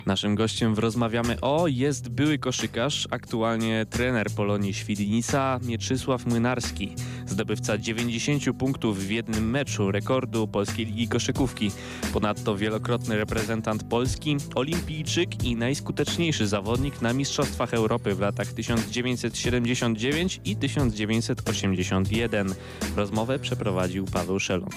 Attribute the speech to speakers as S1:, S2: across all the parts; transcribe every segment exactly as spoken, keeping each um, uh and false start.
S1: Naszym gościem w Rozmawiamy o jest były koszykarz, aktualnie trener Polonii Świdnica, Mieczysław Młynarski, zdobywca dziewięćdziesięciu punktów w jednym meczu, rekordu Polskiej Ligi Koszykówki. Ponadto wielokrotny reprezentant Polski, olimpijczyk i najskuteczniejszy zawodnik na Mistrzostwach Europy w latach tysiąc dziewięćset siedemdziesiąt dziewięć i tysiąc dziewięćset osiemdziesiąt jeden. Rozmowę przeprowadził Paweł Szelong.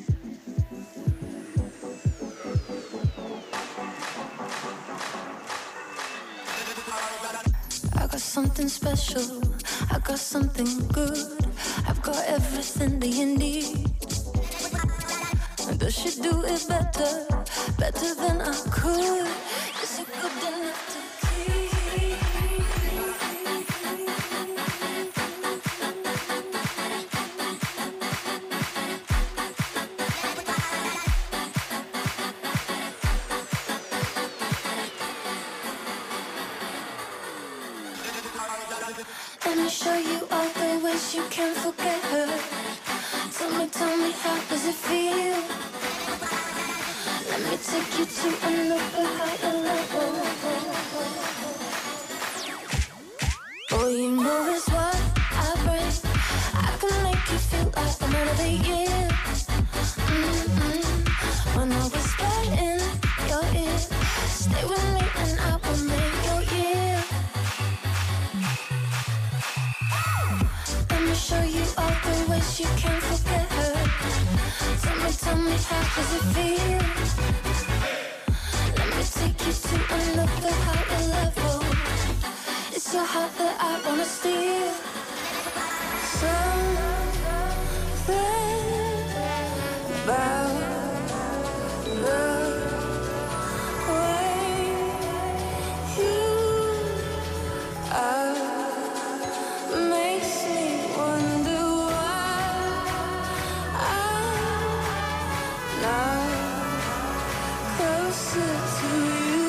S2: Something special, I got something good, I've got everything that you need. Does she do it better, better than I could? Is it good enough to keep? Let me show you all the ways you can forget her. Tell me, tell me, how does it feel? Let me take you to another higher level. Oh, you know it's what I bring. I can make you feel like the man of the year. Mm-hmm. When I whisper in your ear, stay with me and I will make your year. Show you all the ways you can forget her. Tell me, tell me, how does it feel? Let me take you to another higher level. It's your heart that I wanna steal. Something about the way you are makes me wonder why I'm not closer to you.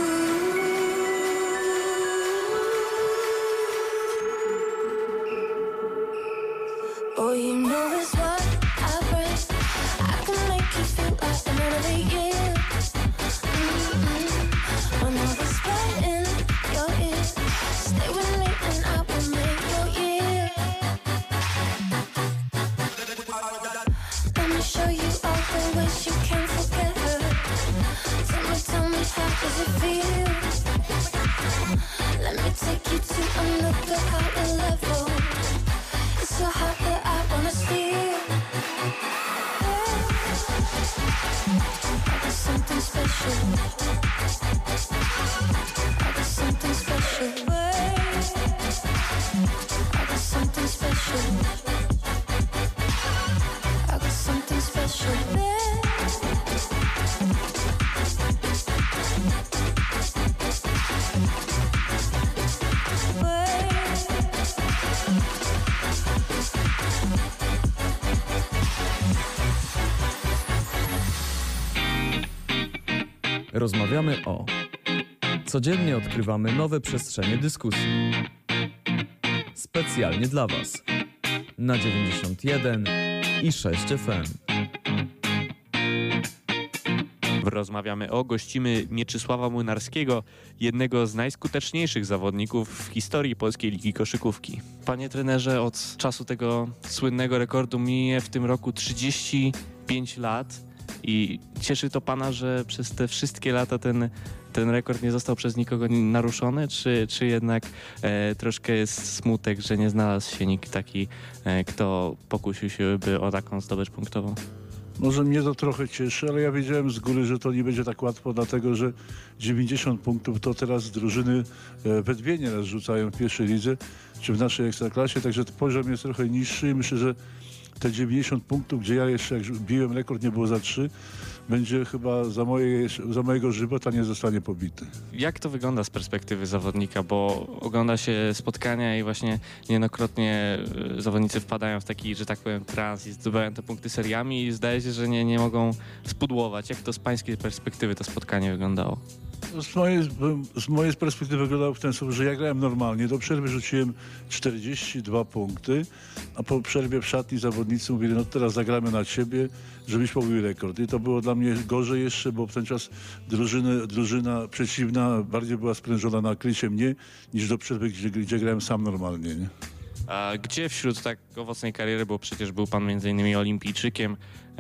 S2: Oh, you know it's what I bring. I can make you feel like the man of the year. Mm-hmm. When I whisper in your ear, stay with me and I will make your year. Let me show you all the ways you can forget her. Tell me, tell me, how does it feel? Let me take you to another higher level. It's your heart that I wanna steal. I got something special. I got something special. I got something special. I got something special there.
S3: Rozmawiamy o. Codziennie odkrywamy nowe przestrzenie dyskusji. Specjalnie dla Was. Na dziewięćdziesiąt jeden i sześć F M.
S1: Rozmawiamy o, gościmy Mieczysława Młynarskiego, jednego z najskuteczniejszych zawodników w historii Polskiej Ligi Koszykówki. Panie trenerze, od czasu tego słynnego rekordu minie w tym roku trzydzieści pięć lat i cieszy to pana, że przez te wszystkie lata ten, ten rekord nie został przez nikogo naruszony, czy, czy jednak e, troszkę jest smutek, że nie znalazł się nikt taki, e, kto pokusił się by o taką zdobycz punktową?
S4: Może mnie to trochę cieszy, ale ja wiedziałem z góry, że to nie będzie tak łatwo, dlatego że dziewięćdziesiąt punktów to teraz drużyny we dwie nieraz rzucają w pierwszej lidze, czy w naszej ekstraklasie, także poziom jest trochę niższy i myślę, że te dziewięćdziesiąt punktów, gdzie ja jeszcze jak biłem rekord nie było za trzy, będzie chyba za, moje, za mojego żywota nie zostanie pobity.
S1: Jak to wygląda z perspektywy zawodnika, bo ogląda się spotkania i właśnie niejednokrotnie zawodnicy wpadają w taki, że tak powiem, trans i zdobywają te punkty seriami i zdaje się, że nie, nie mogą spudłować. Jak to z pańskiej perspektywy to spotkanie wyglądało?
S4: Z mojej, z mojej perspektywy wyglądało w ten sposób, że ja grałem normalnie. Do przerwy rzuciłem czterdzieści dwa punkty, a po przerwie w szatni zawodnicy mówili, no teraz zagramy na ciebie, żebyś pobił rekord. I to było dla mnie gorzej jeszcze, bo w ten czas drużyny, drużyna przeciwna bardziej była sprężona na krycie mnie, niż do przerwy, gdzie, gdzie grałem sam normalnie. Nie?
S1: A gdzie wśród tak owocnej kariery, bo przecież był pan między innymi olimpijczykiem,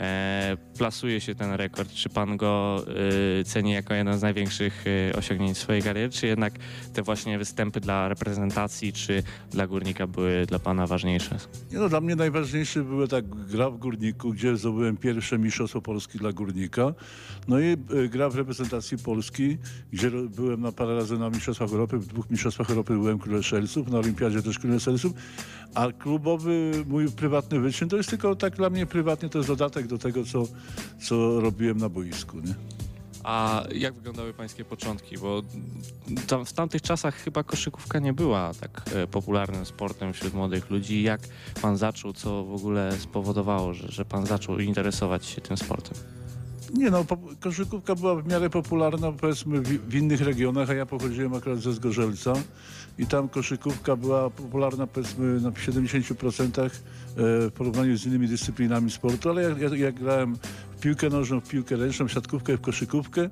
S1: e, plasuje się ten rekord? Czy pan go e, ceni jako jeden z największych e, osiągnięć swojej kariery, czy jednak te właśnie występy dla reprezentacji, czy dla Górnika były dla pana ważniejsze?
S4: Nie no, dla mnie najważniejsze były tak gra w Górniku, gdzie zdobyłem pierwsze mistrzostwo Polski dla Górnika. No i y, gra w reprezentacji Polski, gdzie ro, byłem na parę razy na Mistrzostwach Europy. W dwóch Mistrzostwach Europy byłem królem strzelców, na Olimpiadzie też królem strzelców. A klubowy, mój prywatny wyczyn to jest tylko tak dla mnie prywatnie, to jest dodatek do tego, co, co robiłem na boisku. Nie?
S1: A jak wyglądały pańskie początki? Bo tam, w tamtych czasach chyba koszykówka nie była tak e, popularnym sportem wśród młodych ludzi. Jak pan zaczął, co w ogóle spowodowało, że, że pan zaczął interesować się tym sportem?
S4: Nie no, po, koszykówka była w miarę popularna powiedzmy w, w innych regionach, a ja pochodziłem akurat ze Zgorzelca i tam koszykówka była popularna powiedzmy na siedemdziesiąt procent e, w porównaniu z innymi dyscyplinami sportu, ale ja, ja, ja grałem w piłkę nożną, w piłkę ręczną, w siatkówkę, w koszykówkę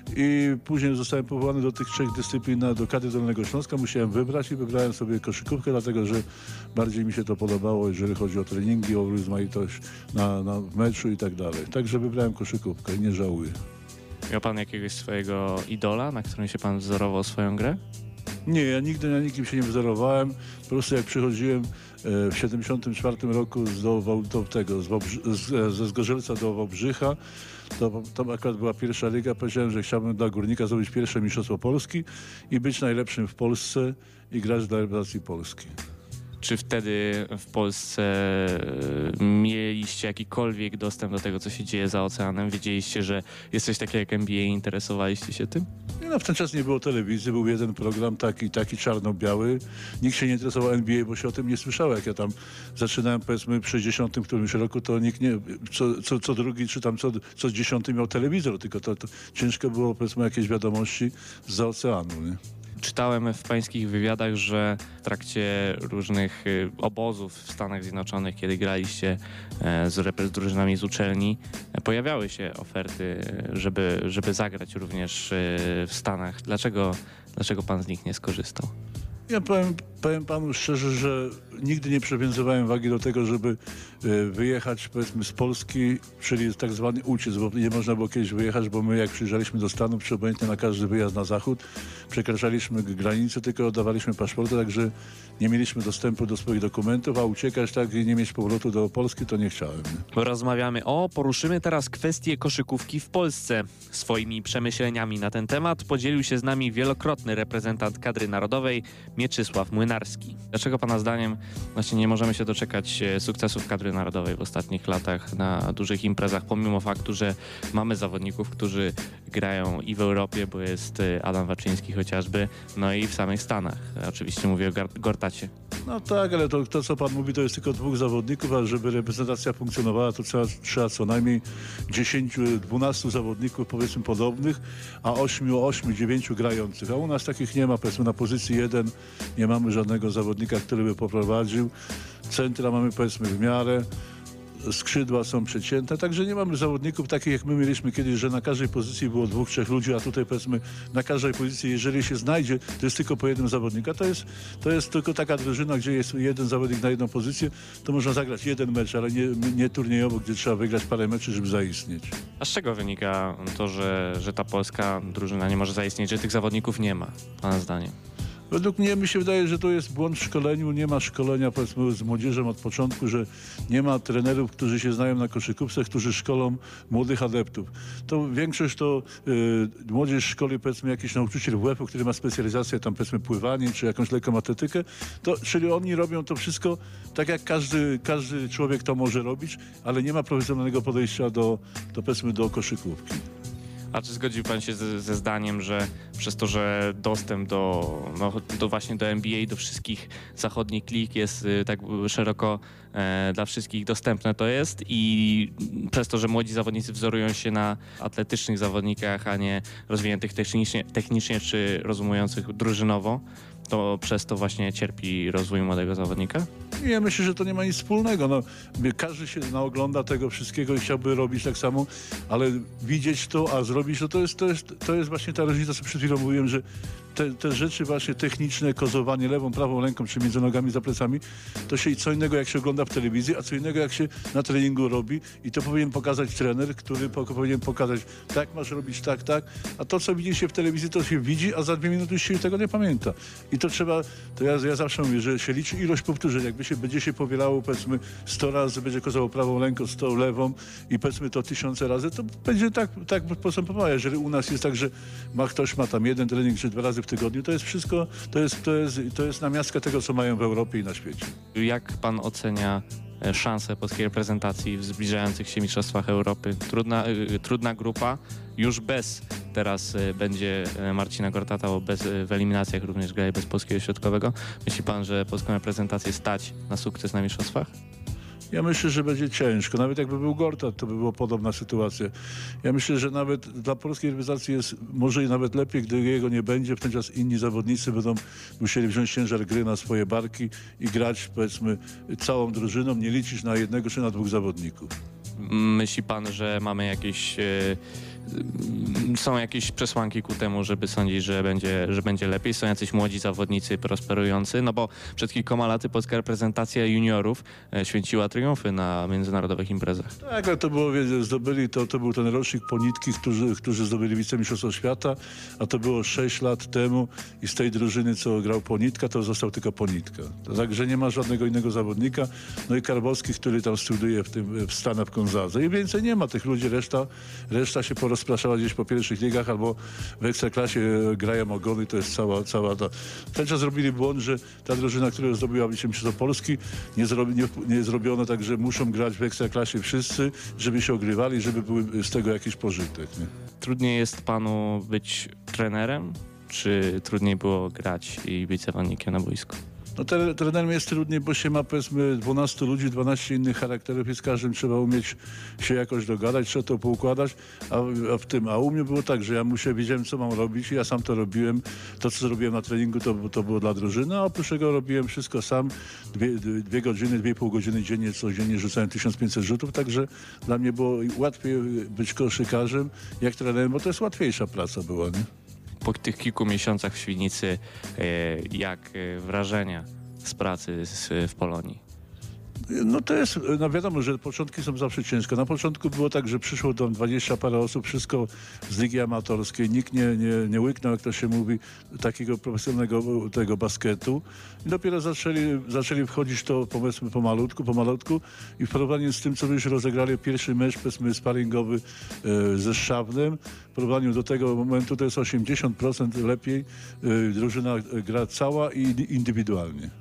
S4: i później zostałem powołany do tych trzech dyscyplin na, do kadry Dolnego Śląska. Musiałem wybrać i wybrałem sobie koszykówkę, dlatego że bardziej mi się to podobało, jeżeli chodzi o treningi, o rozmaitość na, na meczu i tak dalej. Także wybrałem koszykówkę i nie żałuję.
S1: Miał pan jakiegoś swojego idola, na którym się pan wzorował swoją grę?
S4: Nie, ja nigdy na nikim się nie wzorowałem. Po prostu jak przychodziłem w siedemdziesiątym czwartym roku z, do, do tego, z Wałbrzy, z, ze Zgorzelca do Wałbrzycha, to tam akurat była pierwsza liga. Powiedziałem, że chciałbym dla Górnika zrobić pierwsze mistrzostwo Polski i być najlepszym w Polsce i grać dla reprezentacji Polski.
S1: Czy wtedy w Polsce e, mieliście jakikolwiek dostęp do tego, co się dzieje za oceanem? Wiedzieliście, że jest coś takiego jak N B A i interesowaliście się tym?
S4: Nie, no, w ten czas nie było telewizji, był jeden program taki, taki czarno-biały. Nikt się nie interesował N B A, bo się o tym nie słyszało. Jak ja tam zaczynałem powiedzmy w sześćdziesiątym którymś roku, to nikt nie, co, co, co drugi czy tam co, co dziesiąty miał telewizor, tylko to, to ciężko było powiedzmy jakieś wiadomości z oceanu. Nie?
S1: Czytałem w pańskich wywiadach, że w trakcie różnych y, obozów w Stanach Zjednoczonych, kiedy graliście e, z, repre- z drużynami z uczelni, e, pojawiały się oferty, e, żeby, żeby zagrać również e, w Stanach. Dlaczego, dlaczego pan z nich nie skorzystał?
S4: Ja powiem, powiem panu szczerze, że nigdy nie przywiązywałem wagi do tego, żeby y, wyjechać powiedzmy z Polski, czyli tak zwany uciec, bo nie można było kiedyś wyjechać, bo my jak przyjeżdżaliśmy do Stanów, czy obojętnie na każdy wyjazd na zachód, przekraczaliśmy granicę, tylko oddawaliśmy paszporty, także nie mieliśmy dostępu do swoich dokumentów, a uciekać tak i nie mieć powrotu do Polski, to nie chciałem. Nie?
S1: Rozmawiamy o, poruszymy teraz kwestię koszykówki w Polsce. Swoimi przemyśleniami na ten temat podzielił się z nami wielokrotny reprezentant kadry narodowej Mieczysław Młynarski. Dlaczego pana zdaniem właśnie nie możemy się doczekać sukcesów kadry narodowej w ostatnich latach na dużych imprezach, pomimo faktu, że mamy zawodników, którzy grają i w Europie, bo jest Adam Waczyński chociażby, no i w samych Stanach. Oczywiście mówię o Gar- Gortacie.
S4: No tak, ale to, to co pan mówi, to jest tylko dwóch zawodników, a żeby reprezentacja funkcjonowała, to trzeba, trzeba co najmniej dziesięć dwanaście zawodników powiedzmy podobnych, a osiem, osiem, dziewięć grających. A u nas takich nie ma, powiedzmy na pozycji jeden nie mamy żadnego zawodnika, który by poprowadził. Centra mamy powiedzmy w miarę, skrzydła są przecięte, także nie mamy zawodników takich jak my mieliśmy kiedyś, że na każdej pozycji było dwóch, trzech ludzi, a tutaj powiedzmy na każdej pozycji, jeżeli się znajdzie, to jest tylko po jednym zawodniku. To jest, to jest tylko taka drużyna, gdzie jest jeden zawodnik na jedną pozycję, to można zagrać jeden mecz, ale nie, nie turniejowo, gdzie trzeba wygrać parę meczy, żeby zaistnieć.
S1: A z czego wynika to, że, że ta polska drużyna nie może zaistnieć, że tych zawodników nie ma, pana zdaniem?
S4: Według mnie mi się wydaje, że to jest błąd w szkoleniu. Nie ma szkolenia powiedzmy z młodzieżą od początku, że nie ma trenerów, którzy się znają na koszykówce, którzy szkolą młodych adeptów. To większość to y, młodzież szkoli powiedzmy jakiś nauczyciel W F u, który ma specjalizację tam powiedzmy pływanie czy jakąś lekką atletykę. To, czyli oni robią to wszystko tak jak każdy, każdy człowiek to może robić, ale nie ma profesjonalnego podejścia do, do powiedzmy do koszykówki.
S1: A czy zgodził pan się ze, ze zdaniem, że przez to, że dostęp do, no, do właśnie do N B A, do wszystkich zachodnich lig jest y, tak szeroko e, dla wszystkich dostępne to jest i przez to, że młodzi zawodnicy wzorują się na atletycznych zawodnikach, a nie rozwiniętych technicznie, technicznie czy rozumujących drużynowo, to przez to właśnie cierpi rozwój młodego zawodnika?
S4: Nie, myślę, że to nie ma nic wspólnego. No, każdy się naogląda tego wszystkiego i chciałby robić tak samo, ale widzieć to, a zrobić to, to jest, to jest, to jest właśnie ta różnica, co przed chwilą mówiłem, że te, te rzeczy właśnie techniczne, kozowanie lewą, prawą ręką, czy między nogami za plecami, to się co innego jak się ogląda w telewizji, a co innego jak się na treningu robi i to powinien pokazać trener, który po, powinien pokazać, tak masz robić, tak, tak, a to, co widzi się w telewizji, to się widzi, a za dwie minuty już się tego nie pamięta. I to trzeba, to ja, ja zawsze mówię, że się liczy ilość powtórzeń, jakby się będzie się powielało, powiedzmy, sto razy, będzie kozało prawą ręką, sto lewą i powiedzmy to tysiące razy, to będzie tak, tak postępowało. Jeżeli u nas jest tak, że ma ktoś ma tam jeden trening czy dwa razy w tygodniu, to jest wszystko, to jest, to jest, to jest namiastka tego, co mają w Europie i na świecie.
S1: Jak pan ocenia szanse polskiej reprezentacji w zbliżających się mistrzostwach Europy? Trudna, y, trudna grupa, już bez teraz y, będzie Marcina Gortata, bo bez, y, w eliminacjach również grali bez polskiego środkowego. Myśli pan, że polską reprezentację stać na sukces na mistrzostwach?
S4: Ja myślę, że będzie ciężko. Nawet jakby był Gortat, to by była podobna sytuacja. Ja myślę, że nawet dla polskiej reprezentacji jest może i nawet lepiej, gdy jego nie będzie. W ten czas inni zawodnicy będą musieli wziąć ciężar gry na swoje barki i grać, powiedzmy, całą drużyną, nie liczyć na jednego czy na dwóch zawodników.
S1: Myśli pan, że mamy jakieś... Y, są jakieś przesłanki ku temu, żeby sądzić, że będzie, że będzie lepiej? Są jacyś młodzi zawodnicy prosperujący? No bo przed kilkoma laty polska reprezentacja juniorów święciła triumfy na międzynarodowych imprezach.
S4: Tak, ale to było, wiecie, zdobyli, to, to był ten rocznik Ponitki, którzy, którzy zdobyli wicemistrzostwo świata, a to było sześć lat temu i z tej drużyny, co grał Ponitka, to został tylko Ponitka. To także nie ma żadnego innego zawodnika. No i Karbowski, który tam studiuje w, tym, w Stanach w Gonzadze. I więcej nie ma tych ludzi, reszta, reszta się porozpraszała gdzieś po pierwszych ligach albo w Ekstraklasie grają ogony, to jest cała, cała ta... Ten czas zrobili błąd, że ta drużyna, która zdobyła wicemistrzostwo Polski, nie, zrobi, nie, nie zrobiono tak, że muszą grać w Ekstraklasie wszyscy, żeby się ogrywali, żeby był z tego jakiś pożytek. Nie?
S1: Trudniej jest panu być trenerem, czy trudniej było grać i być zawodnikiem na boisku?
S4: No tre, trenerem jest trudniej, bo się ma, powiedzmy, dwunastu ludzi, dwanaście innych charakterów i z każdym trzeba umieć się jakoś dogadać, trzeba to poukładać, a, a w tym, a u mnie było tak, że ja musiałem, wiedziałem, co mam robić i ja sam to robiłem. To, co zrobiłem na treningu, to, to było dla drużyny, a oprócz tego robiłem wszystko sam. Dwie, dwie godziny, dwie i pół godziny dziennie, codziennie rzucałem tysiąc pięćset rzutów, także dla mnie było łatwiej być koszykarzem jak trenerem, bo to jest łatwiejsza praca była, nie?
S1: Po tych kilku miesiącach w Świdnicy, jak wrażenia z pracy w Polonii?
S4: No to jest, no wiadomo, że początki są zawsze ciężkie. Na początku było tak, że przyszło tam dwadzieścia parę osób, wszystko z ligi amatorskiej. Nikt nie, nie, nie łyknął, jak to się mówi, takiego profesjonalnego tego basketu. I dopiero zaczęli, zaczęli wchodzić to, powiedzmy, pomalutku, pomalutku i w porównaniu z tym, co już rozegrali pierwszy mecz, powiedzmy, sparingowy e, ze Szczawnem, w porównaniu do tego momentu to jest osiemdziesiąt procent lepiej. E, drużyna gra cała i indywidualnie.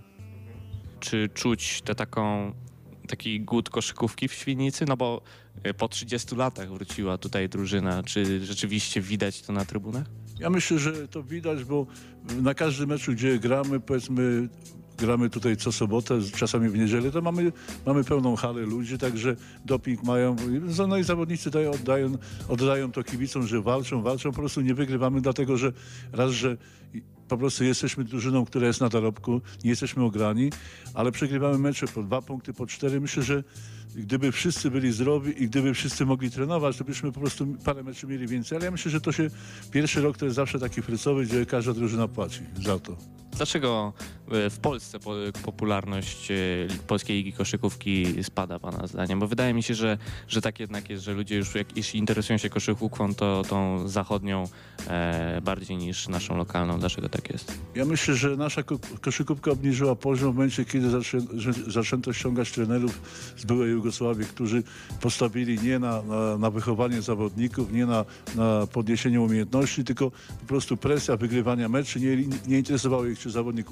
S1: Czy czuć tę taką, taki głód koszykówki w Świdnicy? No bo po trzydziestu latach wróciła tutaj drużyna. Czy rzeczywiście widać to na trybunach?
S4: Ja myślę, że to widać, bo na każdym meczu, gdzie gramy, powiedzmy, gramy tutaj co sobotę, czasami w niedzielę, to mamy, mamy pełną halę ludzi, także doping mają. No i zawodnicy dają, oddają, oddają to kibicom, że walczą, walczą, po prostu nie wygrywamy, dlatego że raz, że po prostu jesteśmy drużyną, która jest na dorobku, nie jesteśmy ograni, ale przegrywamy mecze po dwa punkty, po cztery. Myślę, że gdyby wszyscy byli zdrowi i gdyby wszyscy mogli trenować, to byśmy po prostu parę meczów mieli więcej, ale ja myślę, że to się, pierwszy rok to jest zawsze taki frycowy, gdzie każda drużyna płaci za to.
S1: Dlaczego w Polsce popularność polskiej ligi koszykówki spada, pana zdaniem? Bo wydaje mi się, że, że tak jednak jest, że ludzie już, jak, jeśli interesują się koszykówką, to tą zachodnią e, bardziej niż naszą lokalną. Dlaczego tak jest?
S4: Ja myślę, że nasza ko- koszykówka obniżyła poziom w momencie, kiedy zaczę, zaczęto ściągać trenerów z byłej Jugosławii, którzy postawili nie na, na, na wychowanie zawodników, nie na, na podniesienie umiejętności, tylko po prostu presja wygrywania meczy. Nie, nie interesowało ich, czy zawodnik umie, czy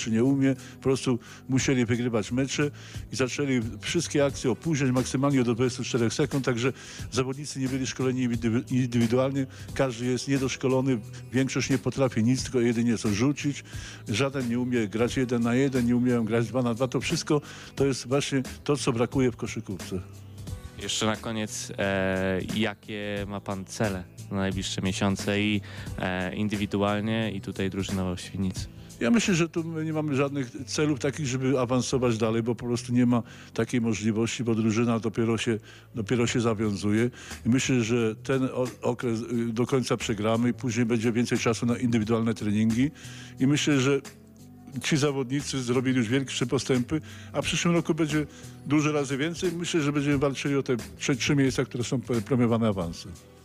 S4: czy nie umie. Po prostu musieli wygrywać mecze i zaczęli wszystkie akcje opóźniać maksymalnie do dwudziestu czterech sekund, także zawodnicy nie byli szkoleni indywi- indywidualnie. Każdy jest niedoszkolony, większość nie potrafi nic, tylko jedynie co rzucić. Żaden nie umie grać jeden na jeden, nie umieją grać dwa na dwa. To wszystko to jest właśnie to, co brakuje w koszykówce.
S1: Jeszcze na koniec, e, jakie ma pan cele na najbliższe miesiące i e, indywidualnie i tutaj drużynowo w Świdnicy?
S4: Ja myślę, że tu my nie mamy żadnych celów takich, żeby awansować dalej, bo po prostu nie ma takiej możliwości, bo drużyna dopiero się, dopiero się zawiązuje. I myślę, że ten o- okres y, do końca przegramy i później będzie więcej czasu na indywidualne treningi. I myślę, że ci zawodnicy zrobili już większe postępy, a w przyszłym roku będzie dużo razy więcej. Myślę, że będziemy walczyli o te trzy, trzy miejsca, które są premiowane awansem.